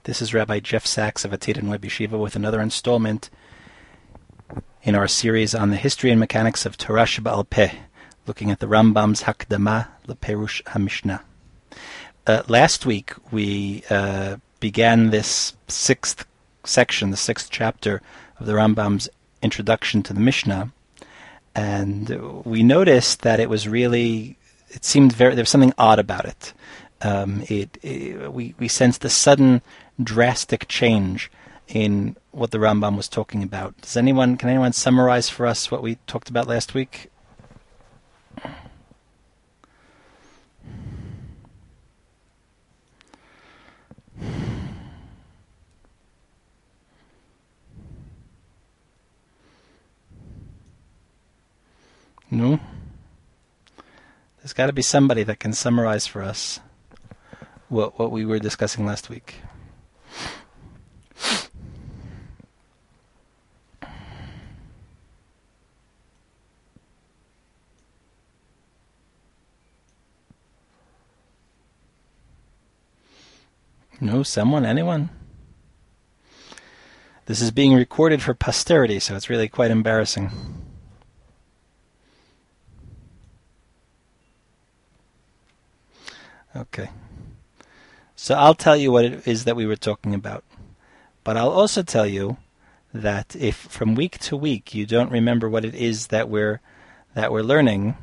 This is Rabbi Jeff Sachs of Atid and Web Yeshiva with another installment in our series on the history and mechanics of Torah Sheba'al Peh, looking at the Rambam's Hakdama LePerush HaMishnah. Last week we began this sixth section, the sixth chapter of the Rambam's introduction to the Mishnah, and we noticed that it seemed there was something odd about it. We sensed a sudden drastic change in what the Rambam was talking about. Can anyone summarize for us what we talked about last week? No? There's got to be somebody that can summarize for us what we were discussing last week. No? Someone? Anyone? This is being recorded for posterity, so it's really quite embarrassing. Okay. So I'll tell you what it is that we were talking about. But I'll also tell you that if from week to week you don't remember what it is that we're learning,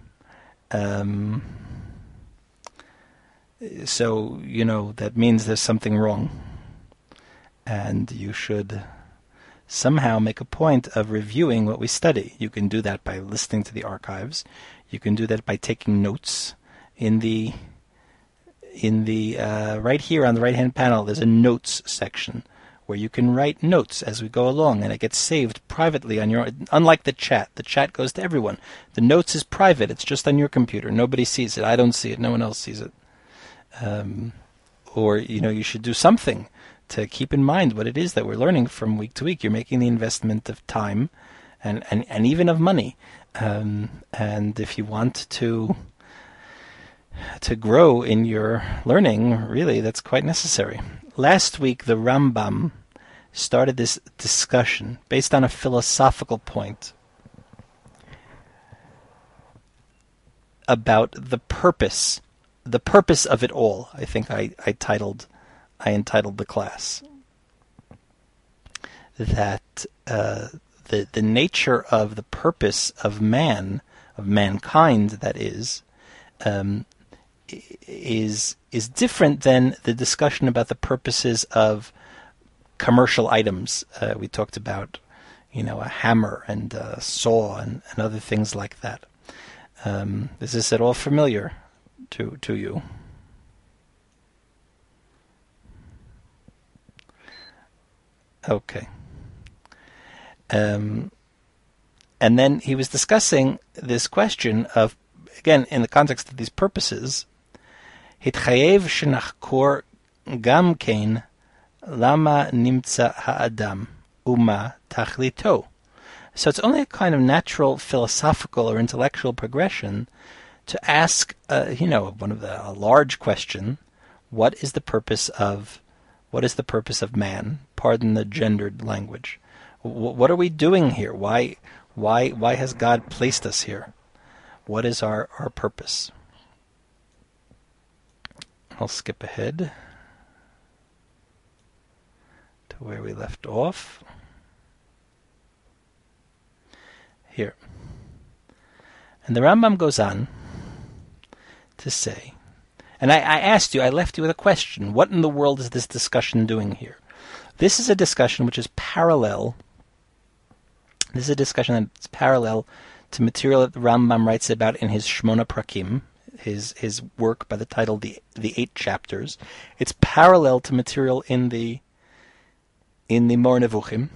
so that means there's something wrong. And you should somehow make a point of reviewing what we study. You can do that by listening to the archives. You can do that by taking notes in the right here on the right-hand panel. There's a notes section where you can write notes as we go along, and it gets saved privately on your. Unlike the chat goes to everyone. The notes is private; it's just on your computer. Nobody sees it. I don't see it. No one else sees it. Or you should do something to keep in mind what it is that we're learning from week to week. You're making the investment of time, and even of money, and if you want to grow in your learning, really, that's quite necessary. Last week, the Rambam started this discussion based on a philosophical point about the purpose of it all. I think I entitled the class that the nature of the purpose of mankind, that is different than the discussion about the purposes of commercial items. We talked about, a hammer and a saw and other things like that. Is this at all familiar to you? Okay. And then he was discussing this question of, again, in the context of these purposes, Hitchayev shenachkor gam kein lama nimtza ha'adam uma tachlito. So it's only a kind of natural philosophical or intellectual progression to ask, a large question: what is the purpose of man? Pardon the gendered language. What are we doing here? Why has God placed us here? What is our purpose? I'll skip ahead to where we left off. Here. And the Rambam goes on to say, and I left you with a question. What in the world is this discussion doing here? This is a discussion which is parallel. This is a discussion that's parallel to material that the Rambam writes about in his Shmona Prakim, his work by the title the 8 chapters. It's parallel to material in the Moreh Nevuchim.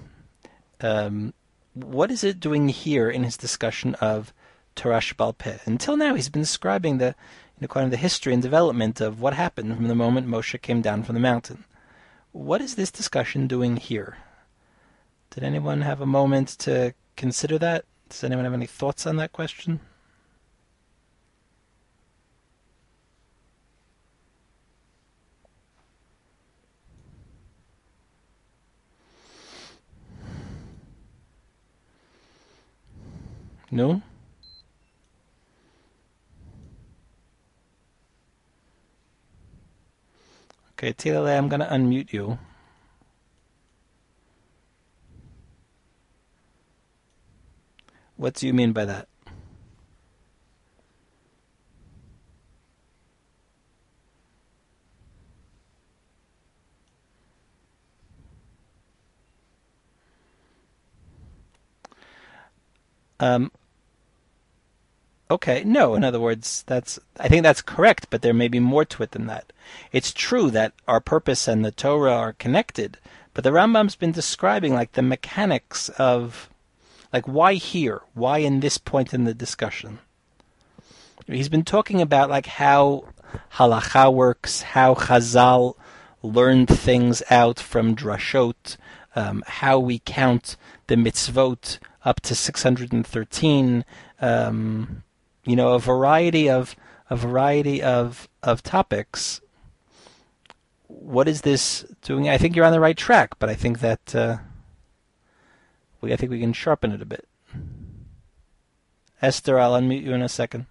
What is it doing here in his discussion of Torah Sheba'al Peh? Until now, he's been describing the history and development of what happened from the moment Moshe came down from the mountain. What is this discussion doing here? Did anyone have a moment to consider that? Does anyone have any thoughts on that question? No? Okay, Tilale, I'm going to unmute you. What do you mean by that? Okay, no, in other words, I think that's correct, but there may be more to it than that. It's true that our purpose and the Torah are connected, but the Rambam's been describing like the mechanics of, like, why here? Why in this point in the discussion? He's been talking about like how halacha works, how Chazal learned things out from drashot, how we count the mitzvot up to 613, a variety of topics. What is this doing? I think you're on the right track, but I think that I think we can sharpen it a bit. Esther, I'll unmute you in a second.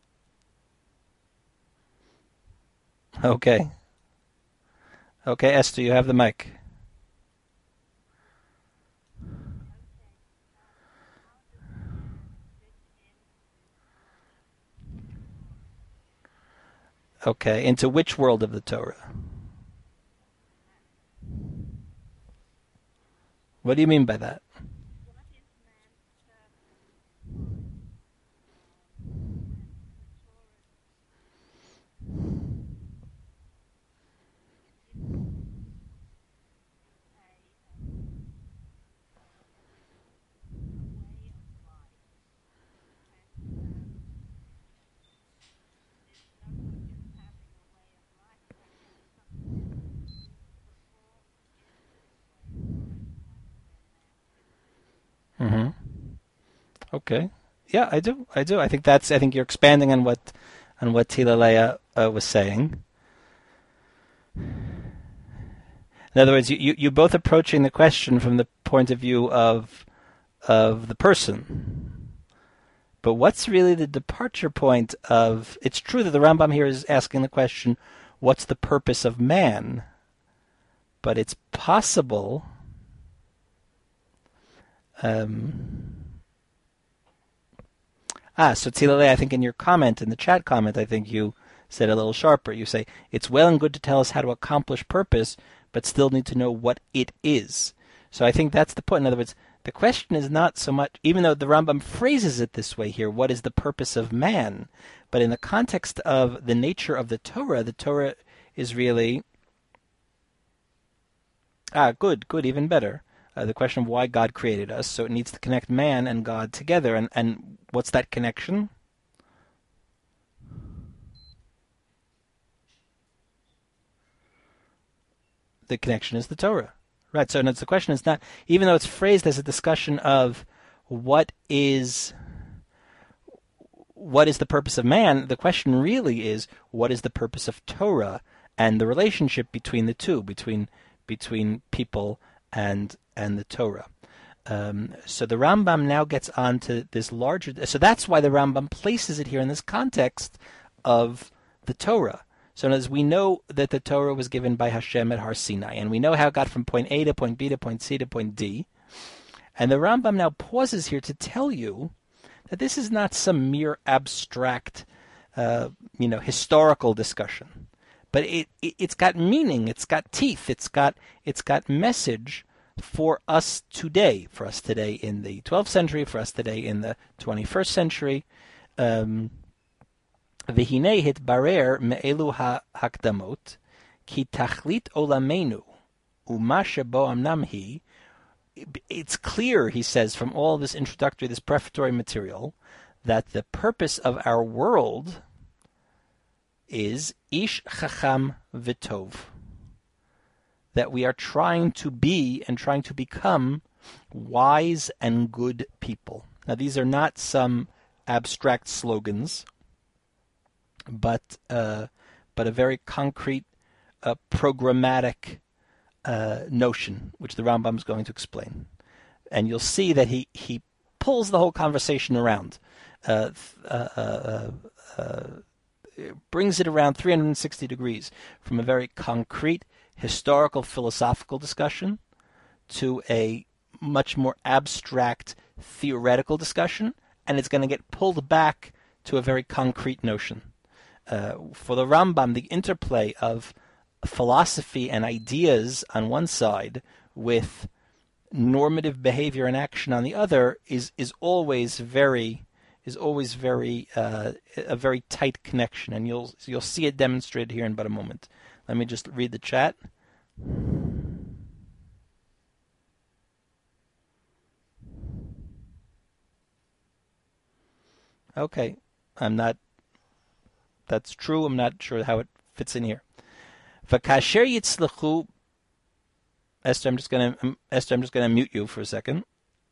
Okay. Okay, Esther, you have the mic. Okay, into which world of the Torah? What do you mean by that? Mm-hmm. Okay. Yeah, I do. I think you're expanding on what Tila Leah was saying. In other words, you both approaching the question from the point of view of the person. But what's really the departure point of... It's true that the Rambam here is asking the question, what's the purpose of man? But it's possible... so Tzilale, I think in your comment, in the chat comment, I think you said a little sharper. You say, it's well and good to tell us how to accomplish purpose, but still need to know what it is. So I think that's the point. In other words, the question is not so much, even though the Rambam phrases it this way here, what is the purpose of man? But in the context of the nature of the Torah is really... good, even better. The question of why God created us. So it needs to connect man and God together. And what's that connection? The connection is the Torah. Right, so the question is not, even though it's phrased as a discussion of what is the purpose of man, the question really is, what is the purpose of Torah and the relationship between the two, between people and the Torah. So the Rambam now gets on to this larger... So that's why the Rambam places it here in this context of the Torah. So as we know that the Torah was given by Hashem at Har Sinai, and we know how it got from point A to point B to point C to point D. And the Rambam now pauses here to tell you that this is not some mere abstract, historical discussion. But it's got meaning, it's got teeth, it's got message for us today in the 12th century, for us today in the 21st century. V'hinei hitbarer me'elu ha'akdamot ki tachlit olamenu u'ma shebo amnam hi. It's clear, he says, from all this introductory, this prefatory material, that the purpose of our world is ish chacham v'tov, that we are trying to be and trying to become wise and good people. Now, these are not some abstract slogans, but a very concrete, programmatic notion, which the Rambam is going to explain. And you'll see that he pulls the whole conversation around, brings it around 360 degrees from a very concrete historical philosophical discussion to a much more abstract theoretical discussion, and it's going to get pulled back to a very concrete notion. For the Rambam, the interplay of philosophy and ideas on one side with normative behavior and action on the other is always very a very tight connection, and you'll see it demonstrated here in but a moment. Let me just read the chat. Okay, that's true. I'm not sure how it fits in here. V'kasher yitzlachu. Esther, I'm just gonna mute you for a second.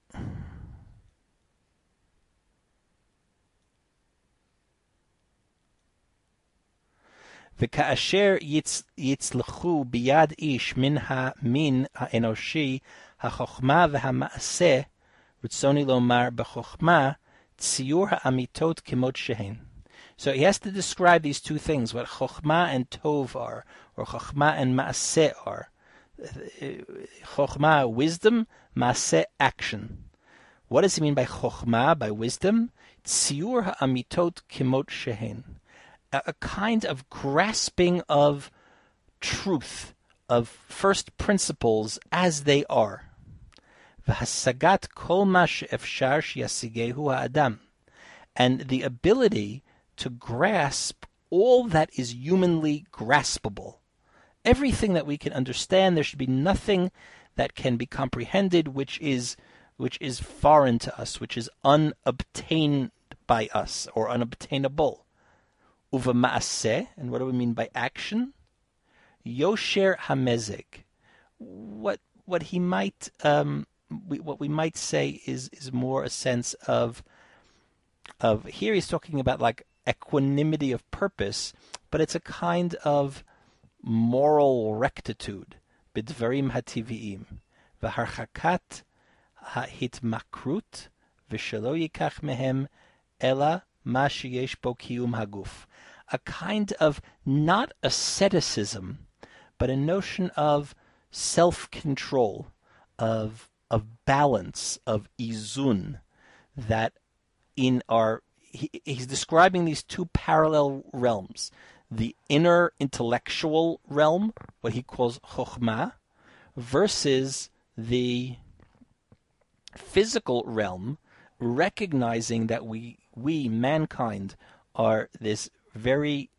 V'kasher yitzlachu biyad ish min ha'enoshi ha'chochma v'ha'ma'aseh ritzoni lomar b'chochma tziur ha'amitot kimot shehen. So he has to describe these two things, what chokhmah and tov are, or chokhmah and maaseh are. Chokhmah, wisdom, maaseh, action. What does he mean by chokhmah, by wisdom? Tziur ha'amitot kimot shehen. A kind of grasping of truth, of first principles as they are. V'hasagat kol ma she'efshar she'yasigehu ha'adam. And the ability to grasp all that is humanly graspable. Everything that we can understand, there should be nothing that can be comprehended which is foreign to us, which is unobtained by us, or unobtainable. Uva ma'aseh, and what do we mean by action? Yosher hamezeg. What we might say is more a sense of here he's talking about like equanimity of purpose, but it's a kind of moral rectitude. Bidvarim hativiim v'harchakat ha'hitmakrut v'shelo yikach mehem ela ma sheyesh bo kiyum haguf. A kind of not asceticism, but a notion of self-control, of balance, of izun, that in our he's describing these two parallel realms. The inner intellectual realm, what he calls chokhmah, versus the physical realm, recognizing that we mankind, are this very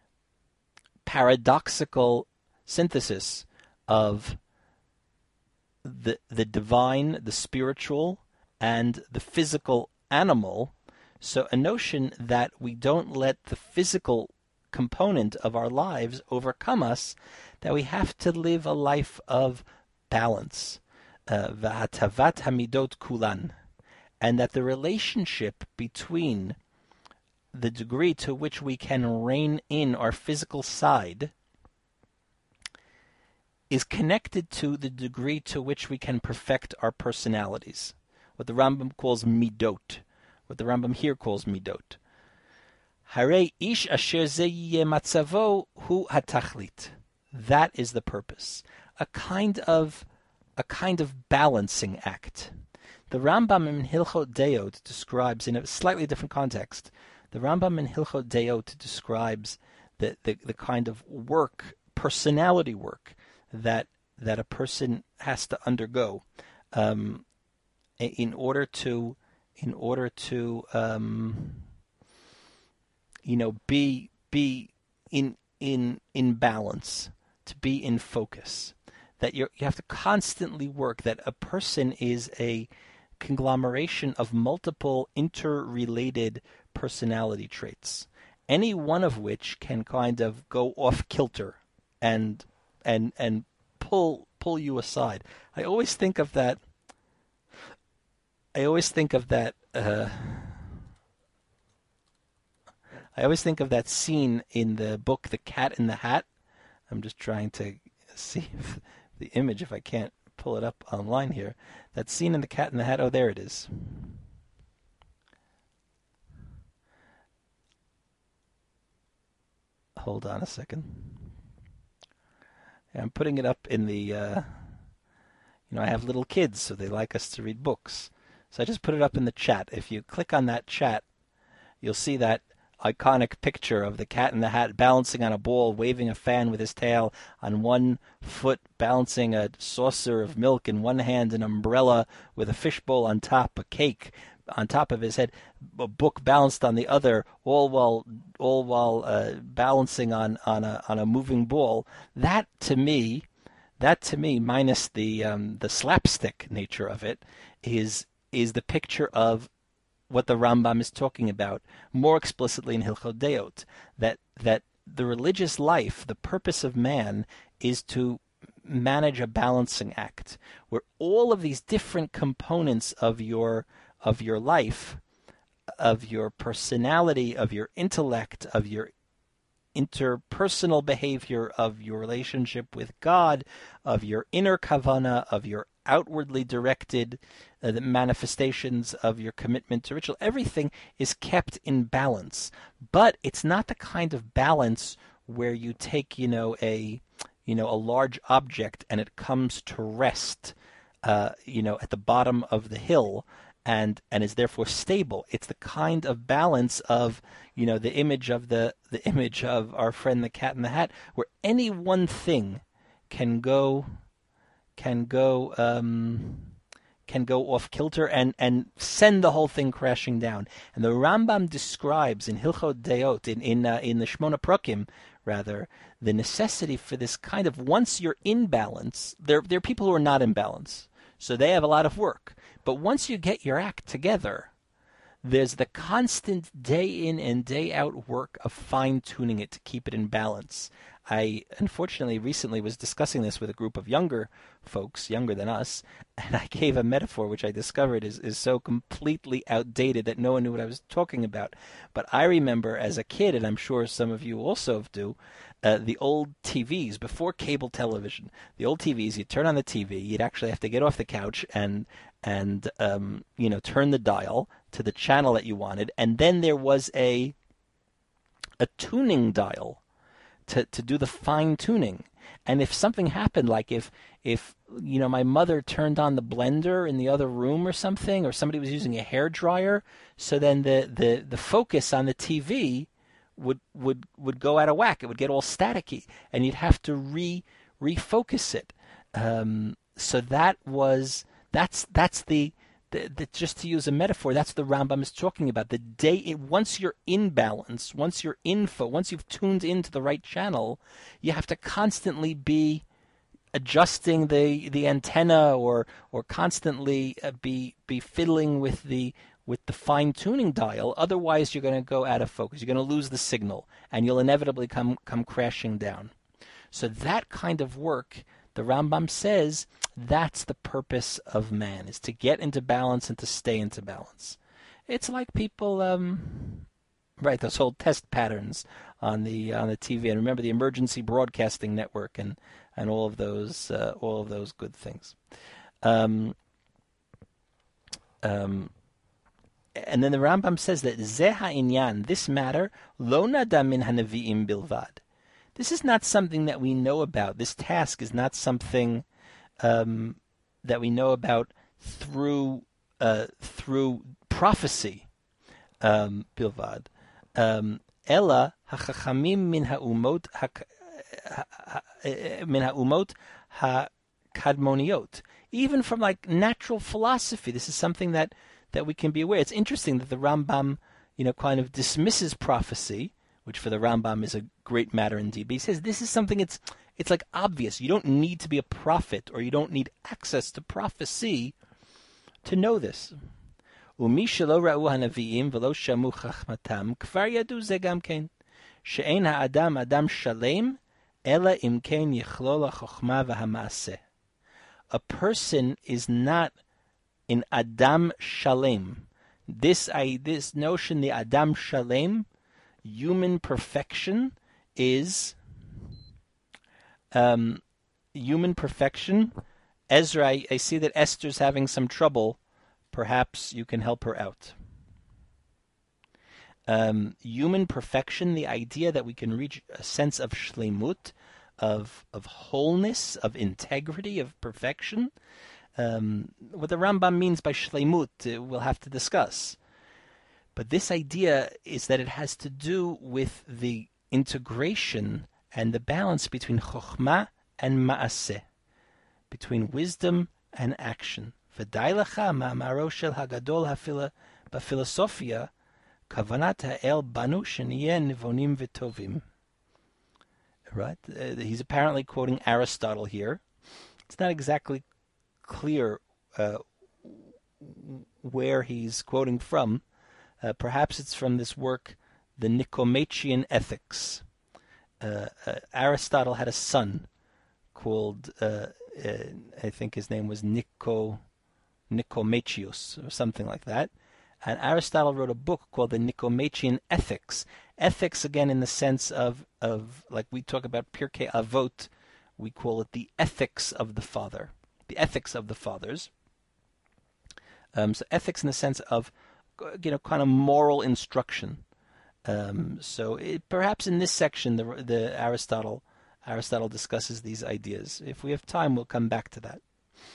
paradoxical synthesis of the divine, the spiritual, and the physical animal. So a notion that we don't let the physical component of our lives overcome us, that we have to live a life of balance, v'hatavat hamidot kulan, and that the relationship between the degree to which we can rein in our physical side is connected to the degree to which we can perfect our personalities, what the Rambam calls midot, what the Rambam here calls midot. Harei ish asher ze yeh matzavo hu hatachlit. That is the purpose. A kind of balancing act. The Rambam in Hilchot Deot describes, in a slightly different context, the Rambam in Hilchot Deot describes the kind of work, personality work, that a person has to undergo in order to be in balance, to be in focus. That you have to constantly work. That a person is a conglomeration of multiple interrelated personality traits, any one of which can kind of go off kilter and pull you aside. I always think of that. I always think of that scene in the book The Cat in the Hat. I'm just trying to see if the image, if I can't pull it up online here. That scene in The Cat in the Hat. Oh, there it is. Hold on a second. I'm putting it up in the, I have little kids, so they like us to read books. So I just put it up in the chat. If you click on that chat, you'll see that iconic picture of the Cat in the Hat balancing on a ball, waving a fan with his tail, on one foot balancing a saucer of milk, in one hand an umbrella with a fishbowl on top, a cake on top of his head, a book balanced on the other, all while balancing on a moving ball. That to me, minus the slapstick nature of it, is the picture of what the Rambam is talking about more explicitly in Hilchot Deot, that the religious life, the purpose of man, is to manage a balancing act where all of these different components of your life, of your personality, of your intellect, of your interpersonal behavior, of your relationship with God, of your inner kavana, of your outwardly directed the manifestations of your commitment to ritual, everything is kept in balance. But it's not the kind of balance where you take, a large object and it comes to rest, at the bottom of the hill, and is therefore stable. It's the kind of balance of, the image of the image of our friend the Cat in the Hat, where any one thing can go off kilter and send the whole thing crashing down. And the Rambam describes in Hilchot Deot, in the Shmona Prakim, rather, the necessity for this kind of, once you're in balance, there are people who are not in balance, so they have a lot of work. But once you get your act together, there's the constant day in and day out work of fine-tuning it to keep it in balance. I, unfortunately, recently was discussing this with a group of younger folks, younger than us, and I gave a metaphor which I discovered is so completely outdated that no one knew what I was talking about. But I remember as a kid, and I'm sure some of you also do, the old TVs, before cable television, the old TVs, you'd turn on the TV, you'd actually have to get off the couch and turn the dial to the channel that you wanted, and then there was a tuning dial to do the fine tuning. And if something happened, like if my mother turned on the blender in the other room or something, or somebody was using a hair dryer, so then the focus on the TV would go out of whack. It would get all staticky, and you'd have to refocus it. So that's the just to use a metaphor, that's the Rambam is talking about. The day, once you're in balance, once you've tuned into the right channel, you have to constantly be adjusting the antenna, or constantly be fiddling with the fine tuning dial. Otherwise, you're going to go out of focus. You're going to lose the signal, and you'll inevitably come crashing down. So that kind of work, the Rambam says, that's the purpose of man, is to get into balance and to stay into balance. It's like people, those old test patterns on the TV, and remember the Emergency Broadcasting Network and all of those good things. And then the Rambam says that Zeh ha'inyan, this matter, lo nada min hanaviim bilvad. This is not something that we know about. This task is not something that we know about through prophecy, bilvad. Ella hachachamim min ha'umot ha'kadmoniot. Even from like natural philosophy, this is something that we can be aware. It's interesting that the Rambam, kind of dismisses prophecy, which for the Rambam is a great matter indeed. But he says this is something it's like obvious. You don't need to be a prophet, or you don't need access to prophecy to know this. Umi shelo ra'u hanaviim v'lo shamu chachmatam kvar yadu ze gam ken she'ein ha'adam adam shalem ela im ken yichlol ha'chochma v'ha'maaseh. A person is not in Adam Shalem. This notion, the Adam Shalem, human perfection, is human perfection. Ezra, I see that Esther's having some trouble. Perhaps you can help her out. human perfection, the idea that we can reach a sense of shleimut, of wholeness, of integrity, of perfection. What the Rambam means by shleimut, we'll have to discuss. But this idea is that it has to do with the integration and the balance between chokhmah and ma'aseh, between wisdom and action. V'day lecha ma'amaro shel hagadol hafila b'filosophia kavanat ha'el banu sheniyeh nivonim v'tovim. Right? He's apparently quoting Aristotle here. It's not exactly clear where he's quoting from. Perhaps it's from this work, the Nicomachean Ethics. Aristotle had a son called, I think his name was Nicomacheus, or something like that. And Aristotle wrote a book called the Nicomachean Ethics. Ethics, again, in the sense of like we talk about Pirkei Avot, we call it the ethics of the father, the ethics of the fathers. So ethics in the sense of, kind of moral instruction. So perhaps in this section, the Aristotle discusses these ideas. If we have time, we'll come back to that.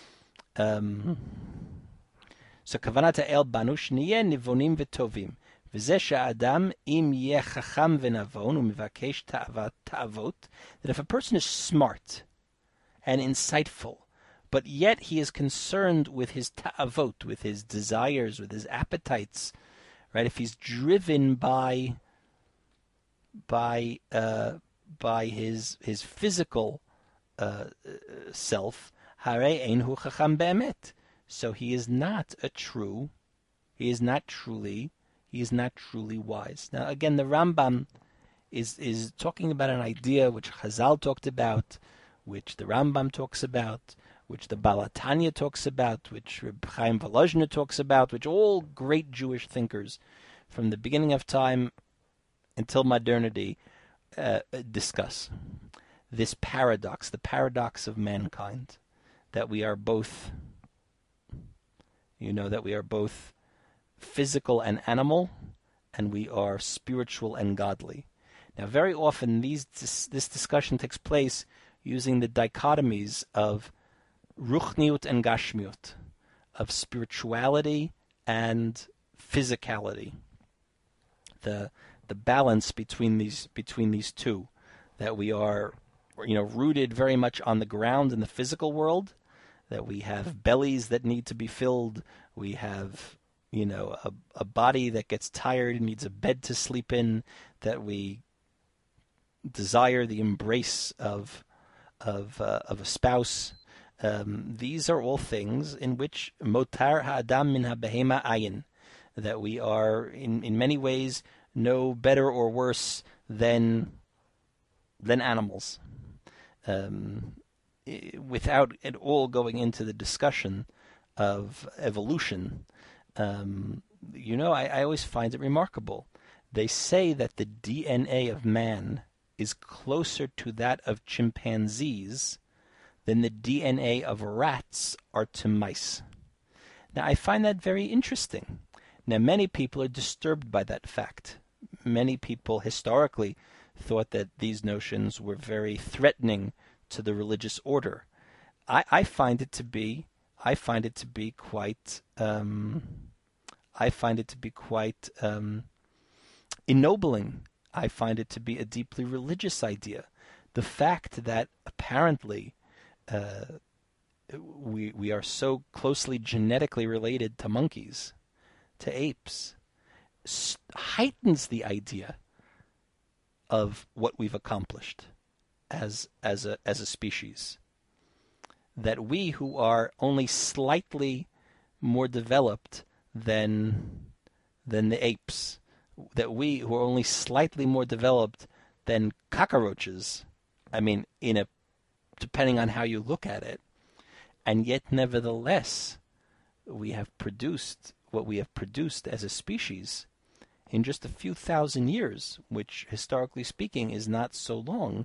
So kavanat ha'el banu shniyeh nivonim v'tovim. V'zeh she'adam im yeh chacham v'navon u'mivakesh ta'avot. That if a person is smart and insightful, but yet he is concerned with his ta'avot, with his desires, with his appetites, right? If he's driven by his physical self, harei einhu chacham be'emet. So he is not truly wise. Now again, the Rambam is talking about an idea which Chazal talked about, which the Rambam talks about, which the Baal HaTanya talks about, which Reb Chaim Volozhiner talks about, which all great Jewish thinkers from the beginning of time until modernity discuss. This paradox, the paradox of mankind, that we are both physical and animal, and we are spiritual and godly. Now, very often this discussion takes place using the dichotomies of ruchniut and gashmiut, of spirituality and physicality. The balance between these two, that we are rooted very much on the ground in the physical world, that we have bellies that need to be filled, we have a body that gets tired and needs a bed to sleep in, that we desire the embrace of a spouse. These are all things in which motar ha'adam min ha'behema ayin, that we are in many ways no better or worse than animals, without at all going into the discussion of evolution. I always find it remarkable. They say that the DNA of man is closer to that of chimpanzees than the DNA of rats are to mice. Now, I find that very interesting. Now, many people are disturbed by that fact. Many people historically thought that these notions were very threatening to the religious order. I find it to be quite ennobling. I find it to be a deeply religious idea. The fact that apparently we are so closely genetically related to monkeys, to apes, heightens the idea of what we've accomplished as a species. That we, who are only slightly more developed than the apes, that we, who are only slightly more developed than cockroaches, depending on how you look at it, and yet nevertheless we have produced what we have produced as a species in just a few thousand years, which historically speaking is not so long,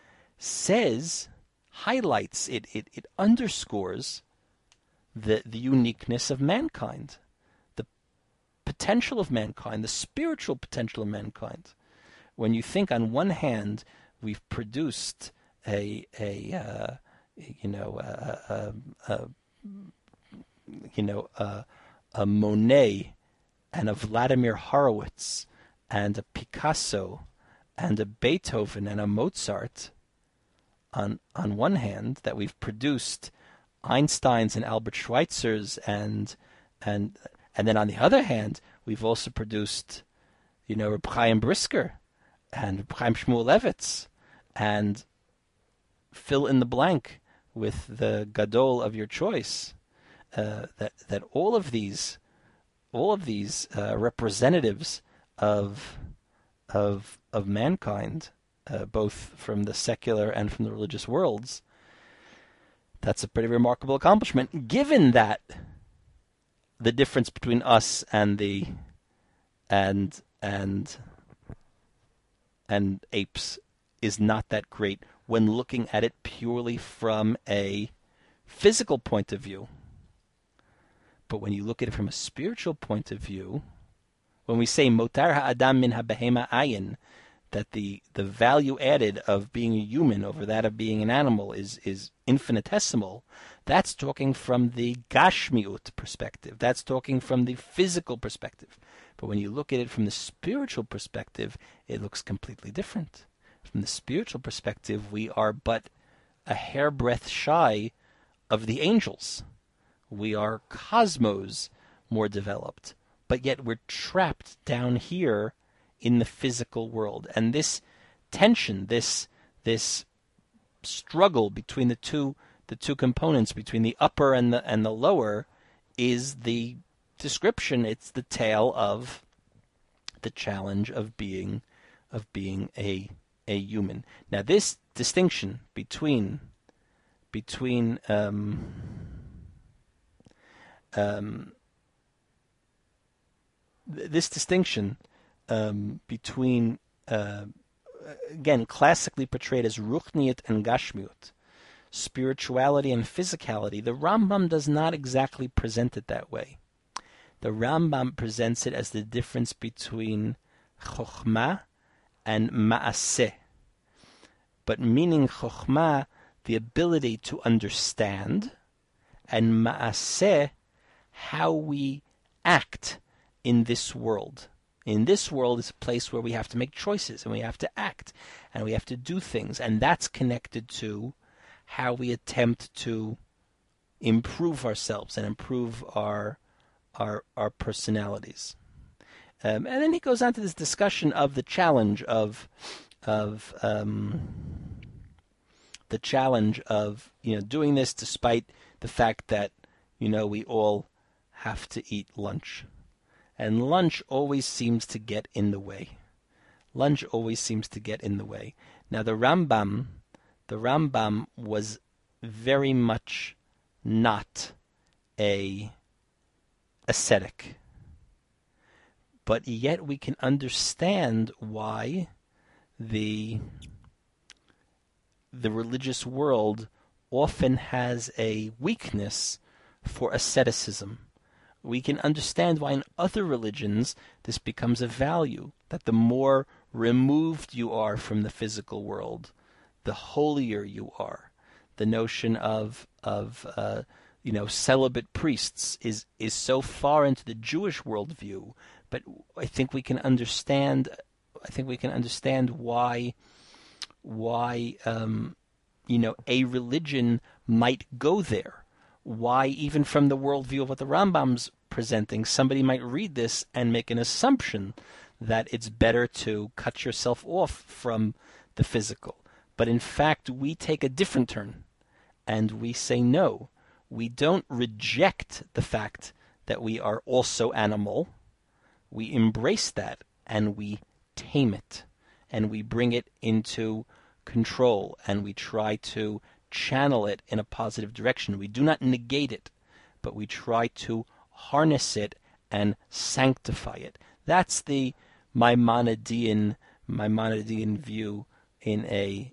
highlights it underscores the uniqueness of mankind, the potential of mankind, the spiritual potential of mankind. When you think, on one hand, we've produced a Monet and a Vladimir Horowitz and a Picasso and a Beethoven and a Mozart, on one hand, that we've produced Einsteins and Albert Schweitzers and then on the other hand, we've also produced, Reb Chaim Brisker and Reb Chaim Shmulevitz, and fill in the blank with the gadol of your choice. That all of these representatives of mankind, both from the secular and from the religious worlds, that's a pretty remarkable accomplishment, given that the difference between us and apes is not that great when looking at it purely from a physical point of view. But when you look at it from a spiritual point of view, when we say motar ha'adam min ha'behema ayin, that the value added of being a human over that of being an animal is infinitesimal, that's talking from the gashmiut perspective. That's talking from the physical perspective. But when you look at it from the spiritual perspective, it looks completely different. From the spiritual perspective, we are but a hairbreadth shy of the angels. We are cosmos more developed, but yet we're trapped down here in the physical world. And this tension, this struggle between the two components, between the upper and the lower, is the description. It's the tale of the challenge of being a human. Now, this distinction between again, classically portrayed as ruchniut and gashmiut, spirituality and physicality, the Rambam does not exactly present it that way. The Rambam presents it as the difference between chokhmah and ma'aseh. But meaning chokhmah, the ability to understand, and ma'aseh, how we act in this world. In this world is a place where we have to make choices, and we have to act, and we have to do things, and that's connected to how we attempt to improve ourselves and improve our personalities. And then he goes on to this discussion of the challenge of doing this despite the fact that we all have to eat lunch. And lunch always seems to get in the way. Now the Rambam was very much not a ascetic. But yet we can understand why the religious world often has a weakness for asceticism. We can understand why in other religions this becomes a value, that the more removed you are from the physical world, the holier you are. The notion of celibate priests is so far into the Jewish worldview, but I think we can understand why a religion might go there. Why, even from the worldview of what the Rambam's presenting, somebody might read this and make an assumption that it's better to cut yourself off from the physical. But in fact, we take a different turn, and we say no. We don't reject the fact that we are also animal. We embrace that, and we tame it, and we bring it into control, and we try to channel it in a positive direction. We do not negate it, but we try to harness it and sanctify it. That's the Maimonidean view in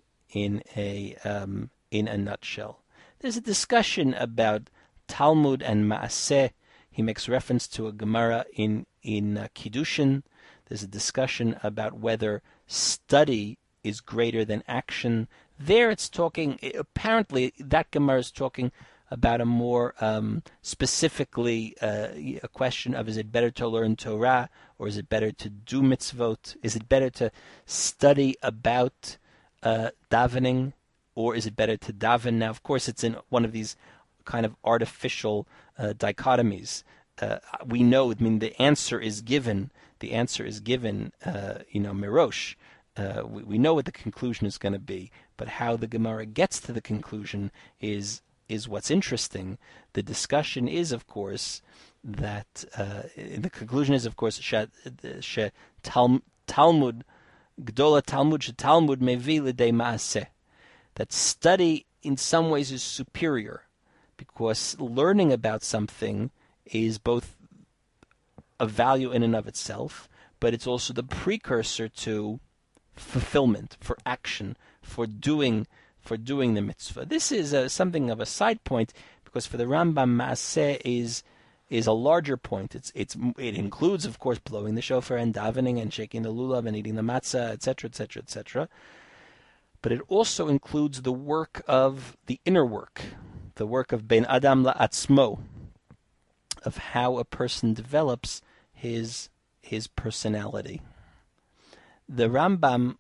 a nutshell. There's a discussion about Talmud and Maaseh. He makes reference to a Gemara in Kiddushin, there's a discussion about whether study is greater than action. There it's talking, apparently that Gemara is talking about a more specifically a question of, is it better to learn Torah or is it better to do mitzvot? Is it better to study about davening or is it better to daven? Now, of course, it's in one of these kind of artificial dichotomies. We know, the answer is given. The answer is given, mirosh. We know what the conclusion is going to be, but how the Gemara gets to the conclusion is what's interesting. The discussion is, of course, that the conclusion is, of course, Talmud Gdola Talmud sheTalmud mevi l'dei maaseh, that study in some ways is superior, because learning about something is both a value in and of itself, but it's also the precursor to fulfillment, for action, for doing the mitzvah. This is something of a side point, because for the Rambam, maaseh is a larger point. It includes, of course, blowing the shofar and davening and shaking the lulav and eating the matzah, etc., etc., etc. But it also includes the work of the inner work, the work of Ben Adam La'atzmo, of how a person develops his personality. The Rambam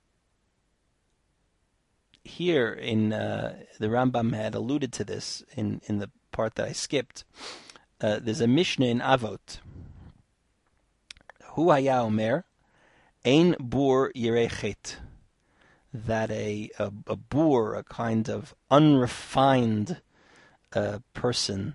here the Rambam had alluded to this in the part that I skipped. There's a Mishnah in Avot. Hu haya omer, ein bur yirei chet, that a boor, a kind of unrefined person,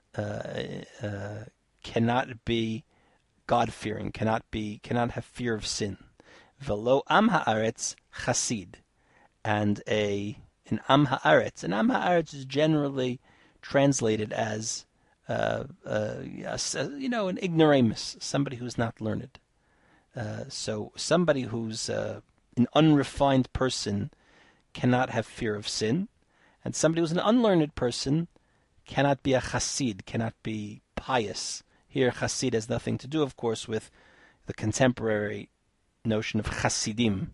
cannot be God-fearing, cannot have fear of sin. Velo am haaretz chasid, and an am haaretz. An am haaretz is generally translated as an ignoramus, somebody who's not learned. So somebody who's an unrefined person cannot have fear of sin, and somebody who's an unlearned person cannot be a chassid, cannot be pious. Here, chassid has nothing to do, of course, with the contemporary notion of chassidim.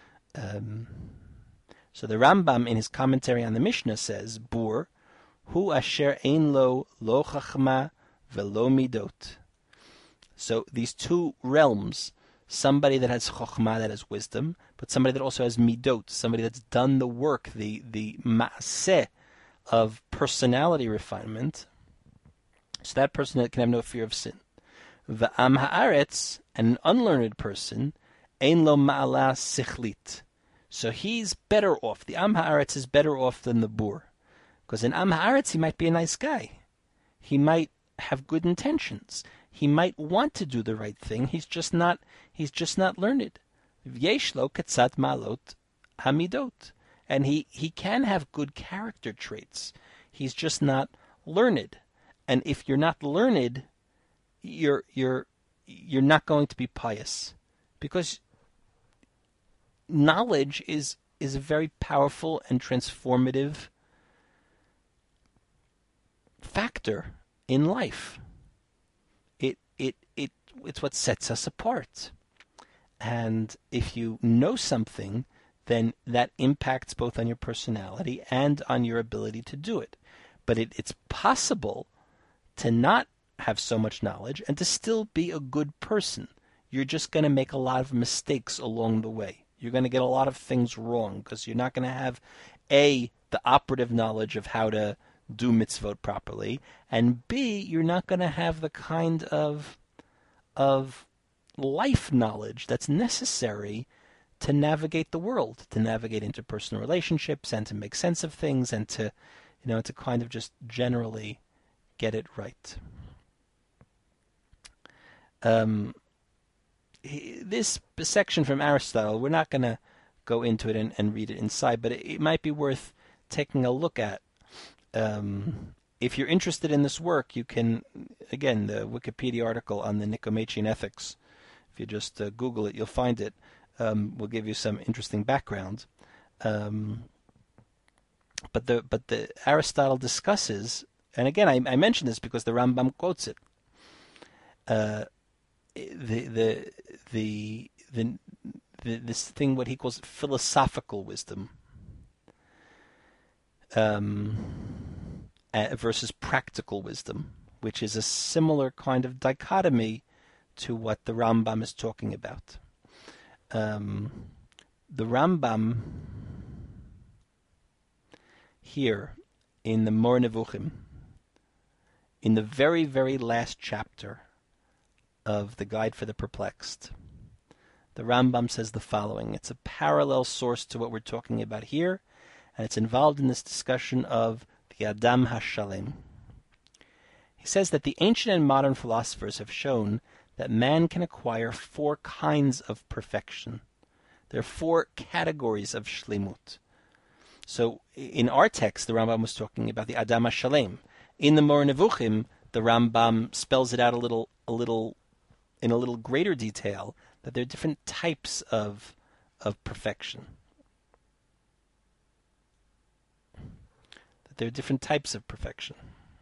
So the Rambam, in his commentary on the Mishnah, says, Bur, hu asher ein lo chachma velo midot. So these two realms, somebody that has chokhmah, that has wisdom, but somebody that also has midot, somebody that's done the work, the maaseh of personality refinement, so that person can have no fear of sin. V'am haaretz, an unlearned person, ein lo ma'ala sichlit. So he's better off. The am haaretz is better off than the bur, because in am haaretz he might be a nice guy. He might have good intentions. He might want to do the right thing. He's just not learned. V'yesh lo katzat ma'alot hamidot, and he can have good character traits. He's just not learned. And if you're not learned, you're not going to be pious, because knowledge is a very powerful and transformative factor in life. It's what sets us apart. And if you know something, then that impacts both on your personality and on your ability to do it. But it's possible to not have so much knowledge and to still be a good person. You're just going to make a lot of mistakes along the way. You're going to get a lot of things wrong, because you're not going to have, A, the operative knowledge of how to do mitzvot properly, and B, you're not going to have the kind of life knowledge that's necessary to navigate the world, to navigate interpersonal relationships, and to make sense of things, and to kind of just generally get it right. This section from Aristotle, we're not going to go into it and read it inside, but it might be worth taking a look at. If you're interested in this work, you can, again, the Wikipedia article on the Nicomachean Ethics, if you just Google it, you'll find it. Will give you some interesting background. But the Aristotle discusses, and again, I mention this because the Rambam quotes it. this thing, what he calls philosophical wisdom, versus practical wisdom, which is a similar kind of dichotomy to what the Rambam is talking about. The Rambam here in the Mor Nevuchim, in the very, very last chapter of the Guide for the Perplexed, the Rambam says the following. It's a parallel source to what we're talking about here, and it's involved in this discussion of the Adam HaShalem. He says that the ancient and modern philosophers have shown that man can acquire 4 kinds of perfection. There are 4 categories of shlemut. So in our text, the Rambam was talking about the Adam HaShalem. In the Mor Nevuchim, the Rambam spells it out in a little greater detail, that there are different types of perfection. That there are different types of perfection.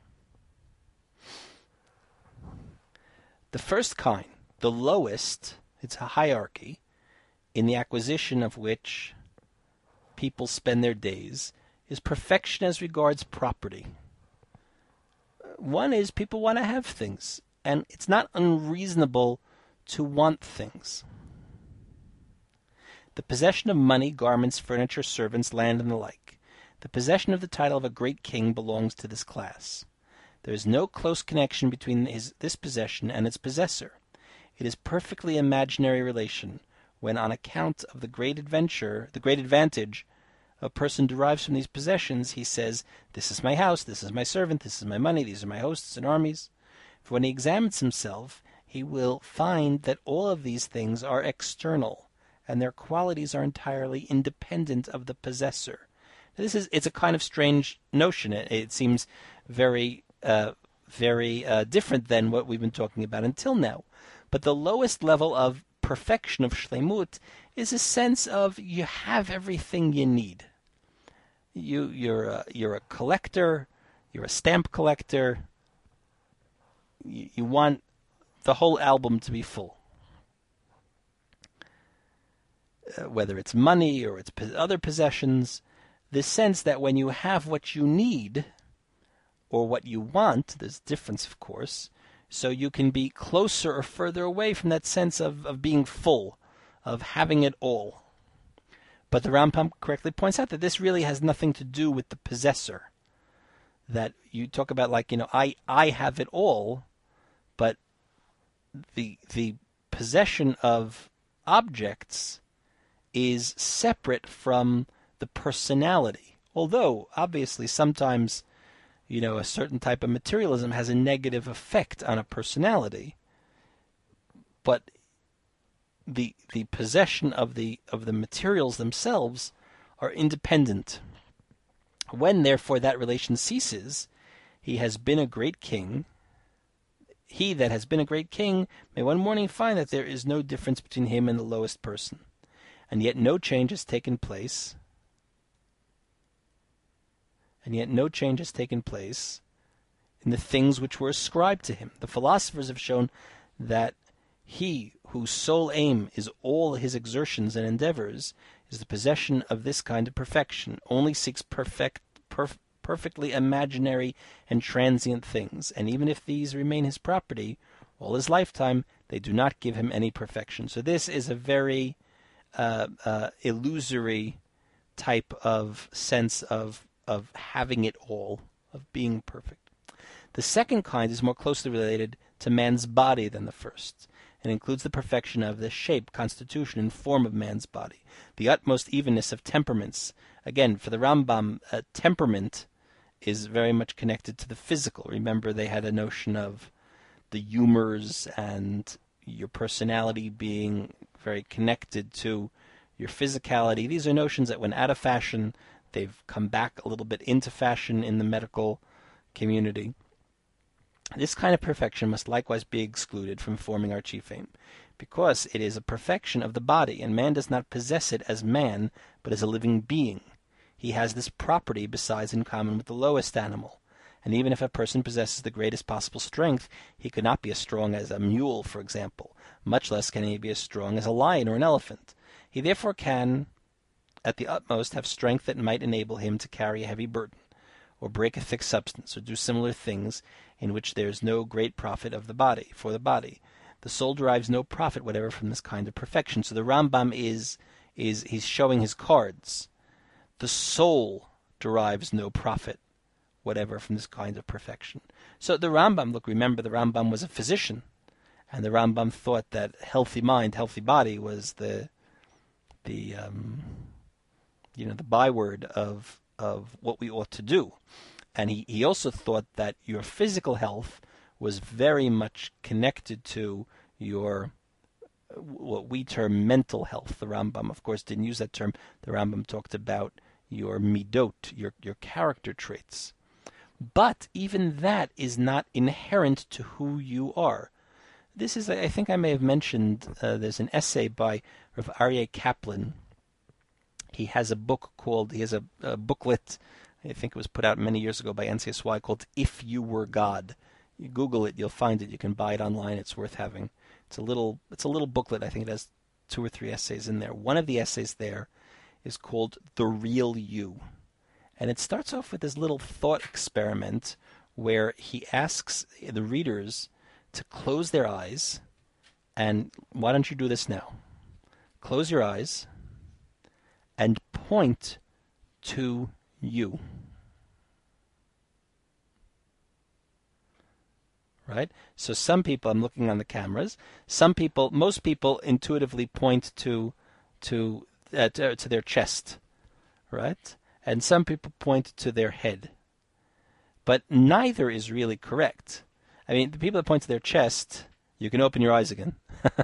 The first kind, the lowest, it's a hierarchy, in the acquisition of which people spend their days, is perfection as regards property. One is people want to have things, and it's not unreasonable to want things. The possession of money, garments, furniture, servants, land, and the like. The possession of the title of a great king belongs to this class. There is no close connection between this possession and its possessor. It is perfectly imaginary relation, when on account of the great advantage a person derives from these possessions, he says, "This is my house, this is my servant, this is my money, these are my hosts and armies." For when he examines himself, he will find that all of these things are external, and their qualities are entirely independent of the possessor. It's a kind of strange notion. It seems very different than what we've been talking about until now. But the lowest level of perfection of shlemut is a sense of you have everything you need. You're a collector. You're a stamp collector. You want the whole album to be full. Whether it's money or it's other possessions, this sense that when you have what you need or what you want, there's a difference, of course, so you can be closer or further away from that sense of being full, of having it all. But the Rambam correctly points out that this really has nothing to do with the possessor. That you talk about I have it all, but the possession of objects is separate from the personality. Although, obviously, sometimes a certain type of materialism has a negative effect on a personality, but the possession of the materials themselves are independent. When, therefore, that relation ceases, he has been a great king. He that has been a great king may one morning find that there is no difference between him and the lowest person, and yet no change has taken place. And yet no change has taken place in the things which were ascribed to him. The philosophers have shown that he whose sole aim is all his exertions and endeavors is the possession of this kind of perfection, only seeks perfectly imaginary and transient things, and even if these remain his property all his lifetime, they do not give him any perfection. So this is a very illusory type of sense of having it all, of being perfect. The second kind is more closely related to man's body than the first, and includes the perfection of the shape, constitution, and form of man's body, the utmost evenness of temperaments. Again, for the Rambam, temperament is very much connected to the physical. Remember, they had a notion of the humors and your personality being very connected to your physicality. These are notions that went out of fashion. They've come back a little bit into fashion in the medical community. This kind of perfection must likewise be excluded from forming our chief aim, because it is a perfection of the body, and man does not possess it as man, but as a living being. He has this property besides in common with the lowest animal, And even if a person possesses the greatest possible strength, he could not be as strong as a mule, for example. Much less can he be as strong as a lion or an elephant. He therefore can, at the utmost, have strength that might enable him to carry a heavy burden, or break a thick substance, or do similar things in which there is no great profit of the body, for the body. The soul derives no profit whatever from this kind of perfection. So the Rambam he's showing his cards. The soul derives no profit whatever from this kind of perfection. So the Rambam, remember the Rambam was a physician, and the Rambam thought that healthy mind, healthy body was the byword of what we ought to do. And he also thought that your physical health was very much connected to your, what we term mental health. The Rambam, of course, didn't use that term. The Rambam talked about your midot, your character traits. But even that is not inherent to who you are. This is, I think I may have mentioned, there's an essay by Rav Aryeh Kaplan. He has a book he has a booklet, I think it was put out many years ago by NCSY, called If You Were God. You Google it, you'll find it. You can buy it online. It's worth having. It's a little booklet. I think it has 2 or 3 essays in there. One of the essays there is called The Real You. And it starts off with this little thought experiment where he asks the readers to close their eyes. And why don't you do this now? Close your eyes and point to you. Right? So some people, I'm looking on the cameras, most people intuitively point to their chest, right? And some people point to their head. But neither is really correct. I mean, the people that point to their chest, you can open your eyes again.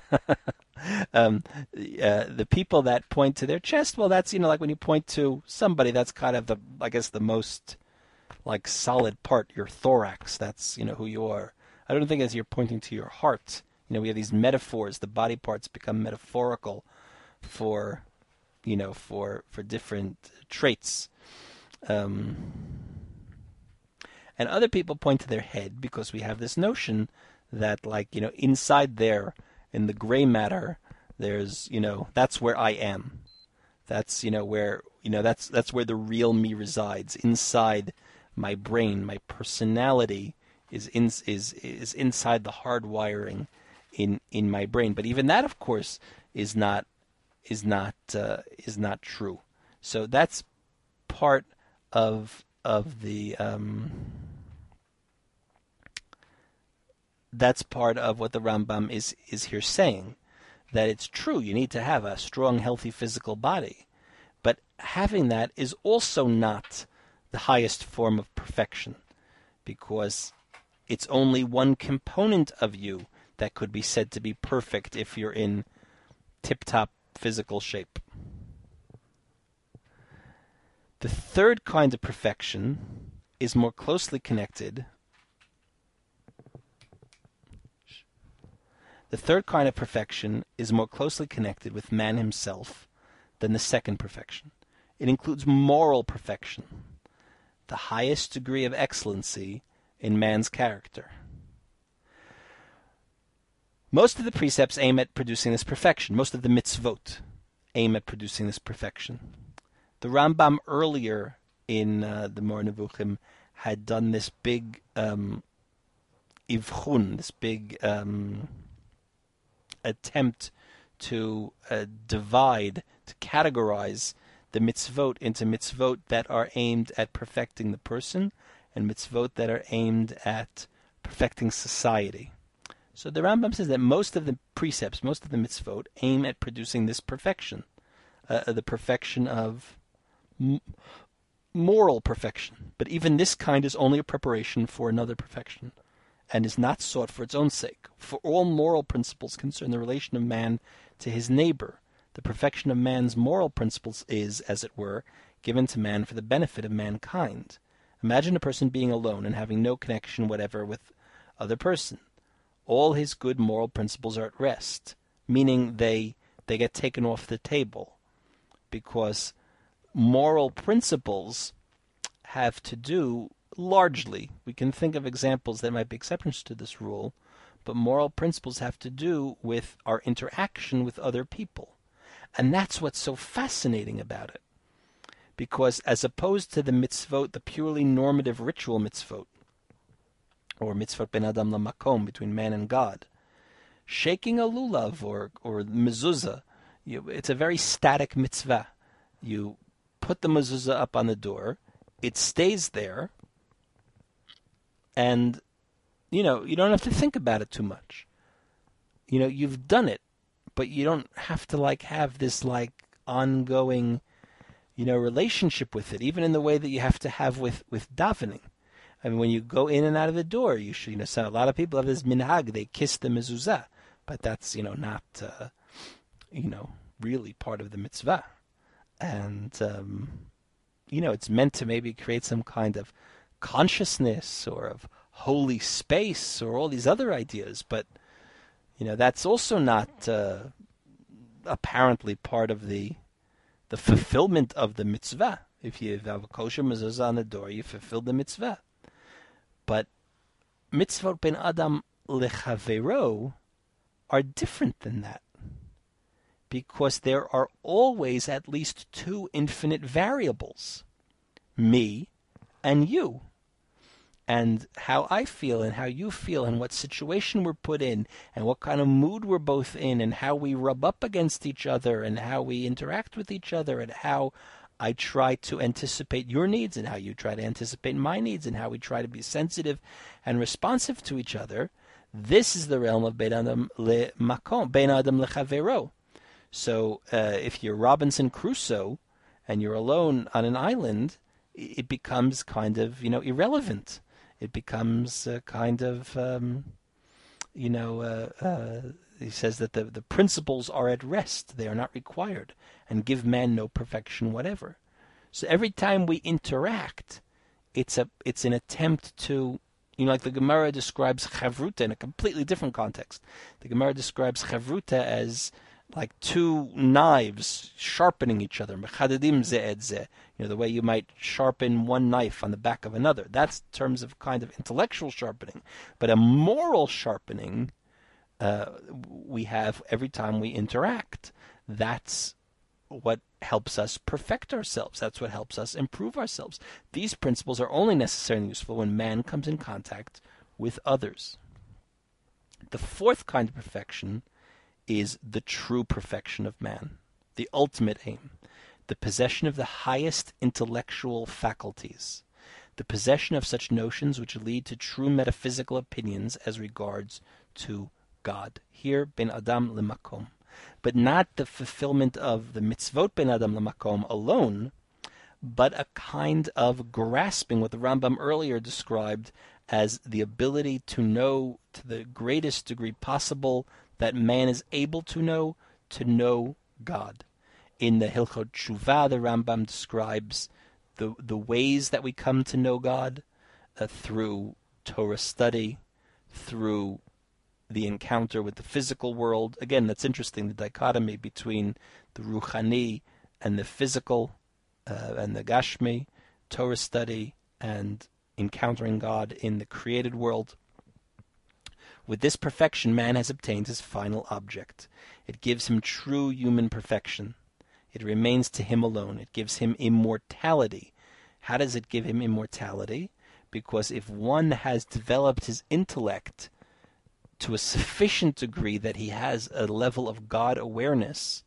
The people that point to their chest, well, that's, like when you point to somebody, that's kind of the most, solid part, your thorax. That's, who you are. I don't think as you're pointing to your heart. We have these metaphors. The body parts become metaphorical for different traits. And other people point to their head because we have this notion that, inside there, in the gray matter, there's, that's where I am. That's, where, that's where the real me resides. Inside my brain, my personality is inside the hard wiring in my brain. But even that, of course, is not true. So that's part of the that's part of what the Rambam is here saying, that it's true you need to have a strong, healthy physical body, but having that is also not the highest form of perfection, because it's only one component of you that could be said to be perfect if you're in tip-top physical shape. The third kind of perfection is more closely connected. The third kind of perfection is more closely connected with man himself than the second perfection. It includes moral perfection, the highest degree of excellency in man's character. Most of the precepts aim at producing this perfection. Most of the mitzvot aim at producing this perfection. The Rambam earlier in the Moreh Nevuchim had done this big ivchun, this big attempt to divide, to categorize the mitzvot into mitzvot that are aimed at perfecting the person and mitzvot that are aimed at perfecting society. So the Rambam says that most of the precepts, most of the mitzvot, aim at producing this perfection, the perfection of moral perfection. But even this kind is only a preparation for another perfection, and is not sought for its own sake. For all moral principles concern the relation of man to his neighbor. The perfection of man's moral principles is, as it were, given to man for the benefit of mankind. Imagine a person being alone and having no connection whatever with other person. All his good moral principles are at rest, meaning they get taken off the table, because moral principles have to do largely. We can think of examples that might be exceptions to this rule, but moral principles have to do with our interaction with other people. And that's what's so fascinating about it. Because as opposed to the mitzvot, the purely normative ritual mitzvot, or mitzvot ben adam lamakom, between man and God, shaking a lulav or mezuzah, it's a very static mitzvah. You put the mezuzah up on the door, it stays there, and you don't have to think about it too much. You've done it, but you don't have to have this ongoing relationship with it, even in the way that you have to have with davening. I mean, when you go in and out of the door, you should, so a lot of people have this minhag, they kiss the mezuzah, but that's, not, really part of the mitzvah. And, it's meant to maybe create some kind of consciousness or of holy space or all these other ideas, but, that's also not apparently part of the fulfillment of the mitzvah. If you have a kosher mezuzah on the door, you fulfill the mitzvah. But mitzvot ben adam lechavero are different than that, because there are always at least two infinite variables, me and you, and how I feel and how you feel and what situation we're put in and what kind of mood we're both in and how we rub up against each other and how we interact with each other and how I try to anticipate your needs and how you try to anticipate my needs and how we try to be sensitive and responsive to each other. This is the realm of Ben Adam leMakom, Ben Adam lechavero. So if you're Robinson Crusoe and you're alone on an island, it becomes kind of, irrelevant. It becomes kind of, he says that the principles are at rest. They are not required and give man no perfection whatever. So every time we interact, it's an attempt to, like the Gemara describes chavruta in a completely different context. The Gemara describes chavruta as like two knives sharpening each other. Mechadedim ze et ze. The way you might sharpen one knife on the back of another. That's in terms of kind of intellectual sharpening. But a moral sharpening we have every time we interact. That's what helps us perfect ourselves. That's what helps us improve ourselves. These principles are only necessary and useful when man comes in contact with others. The fourth kind of perfection is the true perfection of man, the ultimate aim, the possession of the highest intellectual faculties, the possession of such notions which lead to true metaphysical opinions as regards to God. Here, ben adam leMakom. But not the fulfillment of the mitzvot ben adam leMakom alone, but a kind of grasping, what the Rambam earlier described as the ability to know to the greatest degree possible that man is able to know God. In the Hilchot Tshuva, the Rambam describes the ways that we come to know God through Torah study, through the encounter with the physical world. Again, that's interesting, the dichotomy between the Ruchani and the physical and the Gashmi, Torah study and encountering God in the created world. With this perfection, man has obtained his final object. It gives him true human perfection. It remains to him alone. It gives him immortality. How does it give him immortality? Because if one has developed his intellect to a sufficient degree that he has a level of God awareness,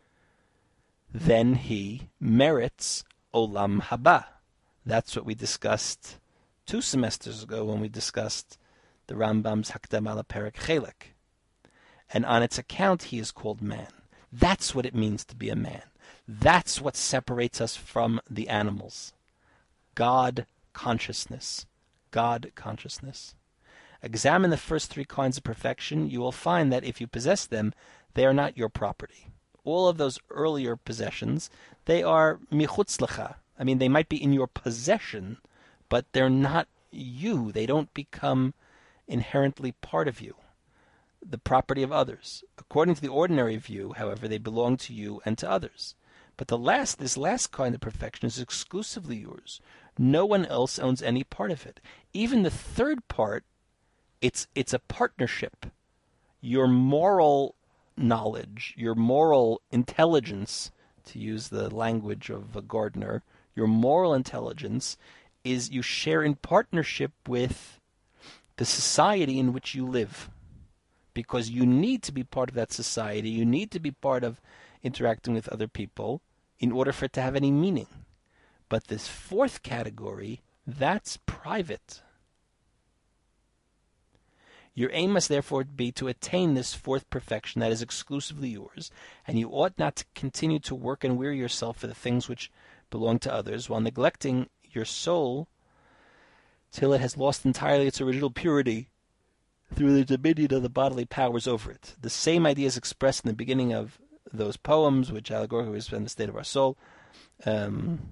then he merits Olam Haba. That's what we discussed 2 semesters ago when we discussed the Rambam's Hakdama LaPerek Chelek. And on its account, he is called man. That's what it means to be a man. That's what separates us from the animals. God consciousness. God consciousness. Examine the first 3 kinds of perfection. You will find that if you possess them, they are not your property. All of those earlier possessions, they are michutz lecha. I mean, they might be in your possession, but they're not you. They don't become inherently part of you, the property of others. According to the ordinary view, however, they belong to you and to others. But this last kind of perfection is exclusively yours. No one else owns any part of it. Even the third part, it's a partnership. Your moral knowledge, your moral intelligence, to use the language of Gardner, your moral intelligence is you share in partnership with the society in which you live. Because you need to be part of that society, you need to be part of interacting with other people in order for it to have any meaning. But this fourth category, that's private. Your aim must therefore be to attain this fourth perfection that is exclusively yours, and you ought not to continue to work and weary yourself for the things which belong to others, while neglecting your soul till it has lost entirely its original purity through the dominion of the bodily powers over it. The same idea is expressed in the beginning of those poems, which allegorically represent the state of our soul, in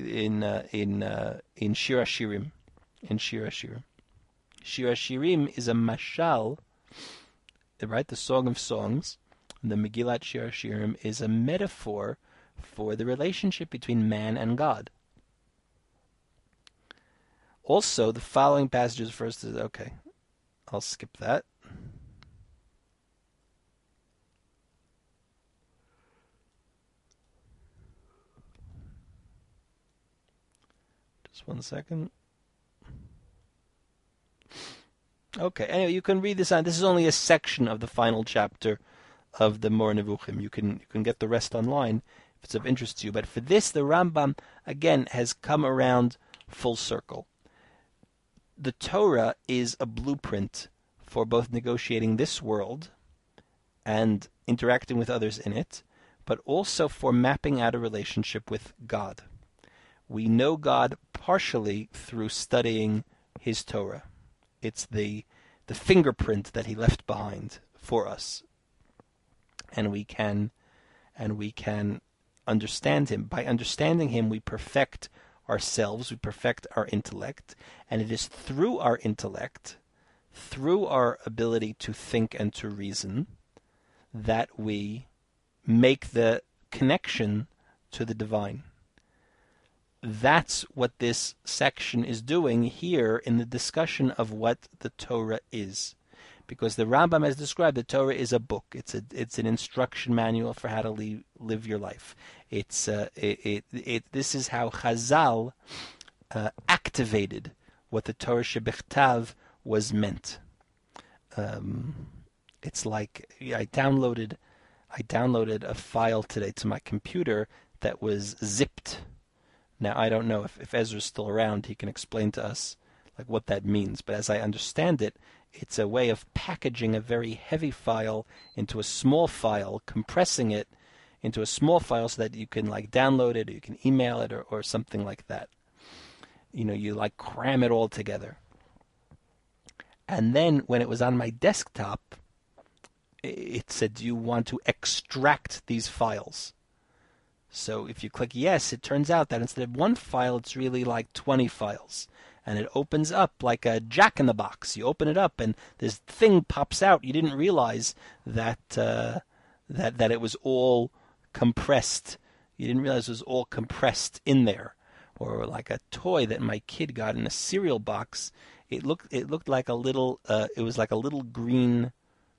Shir HaShirim. In Shir HaShirim. Shir HaShirim is a mashal, right? The Song of Songs. The Megillat Shir HaShirim is a metaphor for the relationship between man and God. Also, the following passages first is okay. I'll skip that. Just 1 second. Okay, anyway, you can read this on. This is only a section of the final chapter of the Moreh Nevuchim. You can get the rest online if it's of interest to you. But for this, the Rambam, again, has come around full circle. The Torah is a blueprint for both negotiating this world and interacting with others in it, but also for mapping out a relationship with God. We know God partially through studying His Torah. It's the fingerprint that He left behind for us, and we can understand Him. By understanding Him, we perfect ourselves, we perfect our intellect, and it is through our intellect, through our ability to think and to reason, that we make the connection to the divine. That's what this section is doing here in the discussion of what the Torah is. Because the Rambam has described the Torah is a book. It's an instruction manual for how to live your life. This is how Chazal activated what the Torah Shebichtav was meant. It's like I downloaded a file today to my computer that was zipped. Now I don't know if Ezra's still around. He can explain to us like what that means. But as I understand it, it's a way of packaging a very heavy file into a small file, compressing it into a small file so that you can like download it, or you can email it, or something like that. You like cram it all together. And then when it was on my desktop, it said, do you want to extract these files? So if you click yes, it turns out that instead of one file, it's really like 20 files. And it opens up like a jack-in-the-box. You open it up, and this thing pops out. You didn't realize that that it was all compressed. You didn't realize it was all compressed in there. Or like a toy that my kid got in a cereal box. It looked like a little. It was like a little green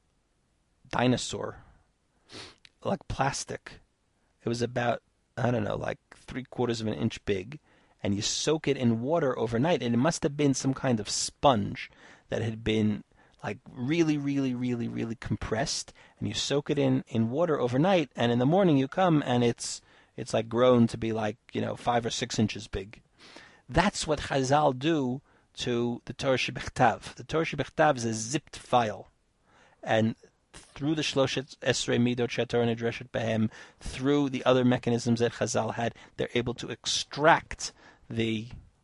dinosaur, like plastic. It was about, I don't know, like 3/4 of an inch big. And you soak it in water overnight, and it must have been some kind of sponge that had been like really, really, really, really compressed. And you soak it in water overnight, and in the morning you come, and it's like grown to be like 5 or 6 inches big. That's what Chazal do to the Torah Shebichtav. The Torah Shebichtav is a zipped file, and through the Shloshet Esrei Midot She'Torah Nidreshet Behem, through the other mechanisms that Chazal had, they're able to extract they're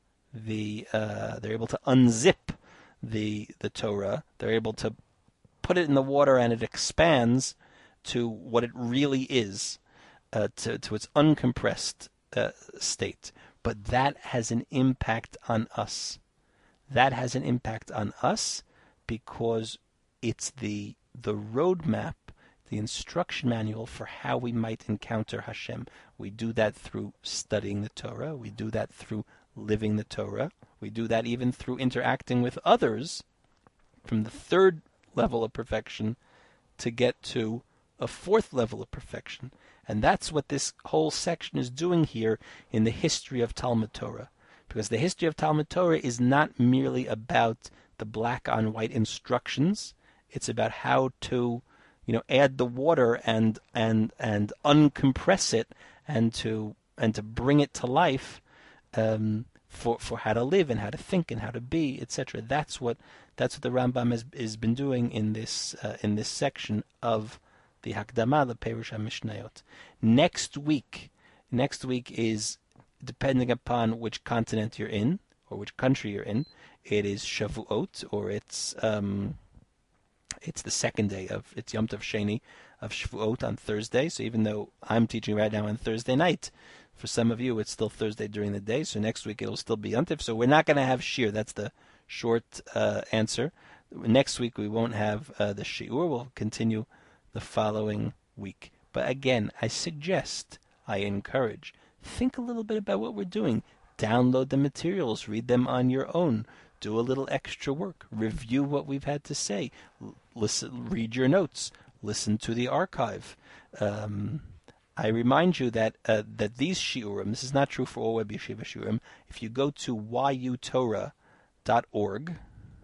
able to unzip the Torah. They're able to put it in the water, and it expands to what it really is, to its uncompressed state. But that has an impact on us. That has an impact on us because it's the roadmap, the instruction manual for how we might encounter Hashem. We do that through studying the Torah. We do that through living the Torah. We do that even through interacting with others from the third level of perfection to get to a fourth level of perfection. And that's what this whole section is doing here in the history of Talmud Torah. Because the history of Talmud Torah is not merely about the black on white instructions. It's about how to, add the water and uncompress it and to bring it to life, for how to live and how to think and how to be, etc. That's what the Rambam has been doing in this section of the Hakdama, the Perush HaMishnayot. Next week is, depending upon which continent you're in or which country you're in, it is Shavuot, or it's the second day it's Yom Tov Sheni of Shavuot on Thursday. So even though I'm teaching right now on Thursday night, for some of you it's still Thursday during the day. So next week it'll still be Yom Tov. So we're not going to have Shir. That's the short answer. Next week we won't have the Shiur. We'll continue the following week. But again, I encourage, think a little bit about what we're doing. Download the materials, read them on your own, do a little extra work, review what we've had to say, read your notes, listen to the archive. I remind you that these shiurim, this is not true for all Web Yeshiva shiurim. If you go to yutorah.org,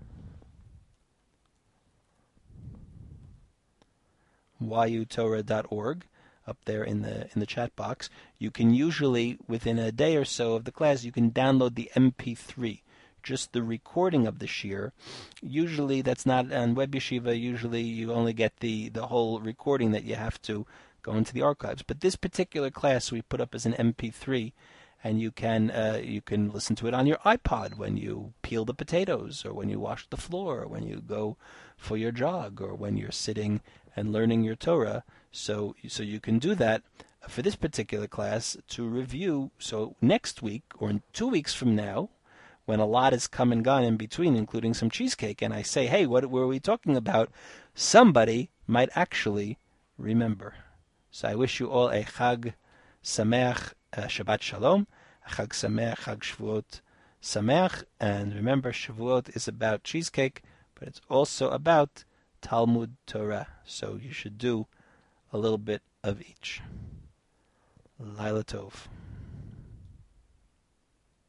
yutorah.org, up there in the chat box, you can usually, within a day or so of the class, you can download the MP3, just the recording of the shir. Usually that's not on Web Yeshiva. Usually you only get the whole recording that you have to go into the archives. But this particular class we put up as an MP3, and you can listen to it on your iPod when you peel the potatoes, or when you wash the floor, or when you go for your jog, or when you're sitting and learning your Torah. So you can do that for this particular class to review. So next week, or in 2 weeks from now, when a lot has come and gone in between, including some cheesecake, and I say, hey, what were we talking about? Somebody might actually remember. So I wish you all a Chag Sameach, Shabbat Shalom, a Chag Sameach, Chag Shavuot Sameach, and remember, Shavuot is about cheesecake, but it's also about Talmud Torah. So you should do a little bit of each. Laila Tov.